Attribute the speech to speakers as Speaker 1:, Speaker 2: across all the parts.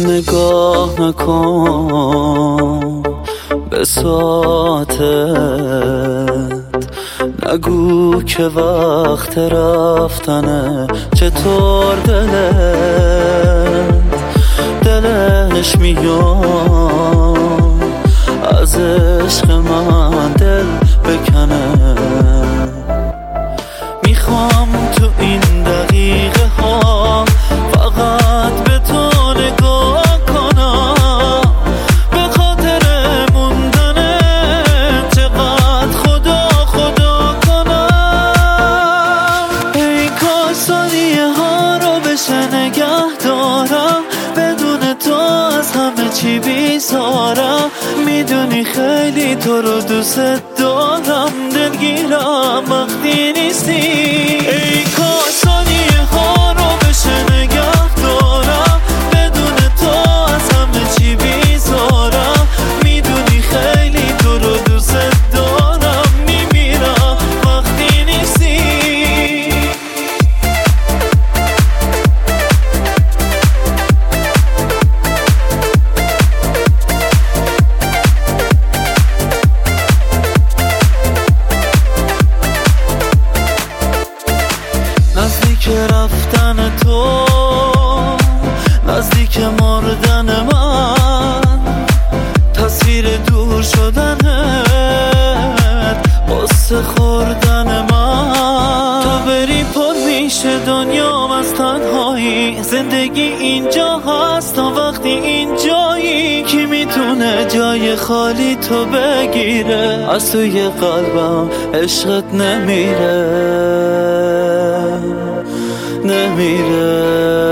Speaker 1: نگاه نکن به ساعتت، نگو که وقت رفتنه. چطور دلش میاد از عشق من دل بکنه. میخوام تو این دقیقه ها فقط به تو نگاه کنم، به خاطر موندنه چقدر خدا کنم. ای کاش ثانیه ها رو بشه نگه دارم، بدون تو از همه چی بیزارم. میدونی خیلی تو رو دوست دارم، دلگیرم وقتی نیستی. ای کاش ثانیه ها رو بشه نگه دارم، بدون تو از همه چی بیزارم. میدونی خیلی تو رو دوست دارم، میمیرم وقتی نیستی. نزدیک رفتن تو، نزدیک مردن من، تصویر دور شدنت، قصه خوردن من. تو بری پر میشه دنیام از تنهایی، زندگی اینجا هست تا وقتی اینجایی. کی میتونه جای خالی تو بگیره؟ از توی قلبم عشقت نمیره.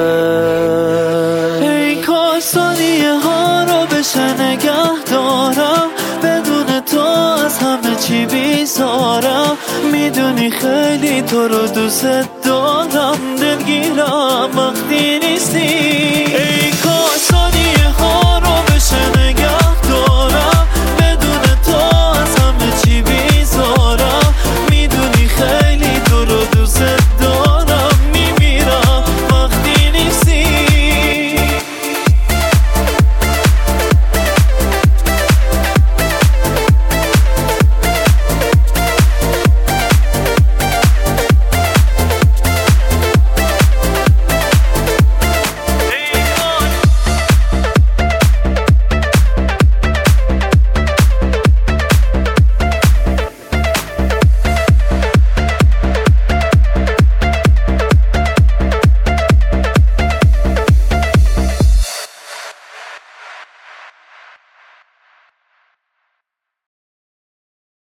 Speaker 1: ای کاش ثانیه ها رو بشه نگه دارم، بدون تو از همه چی بیزارم. میدونی خیلی تو رو دوست دارم، دلگیرم وقتی نیستی.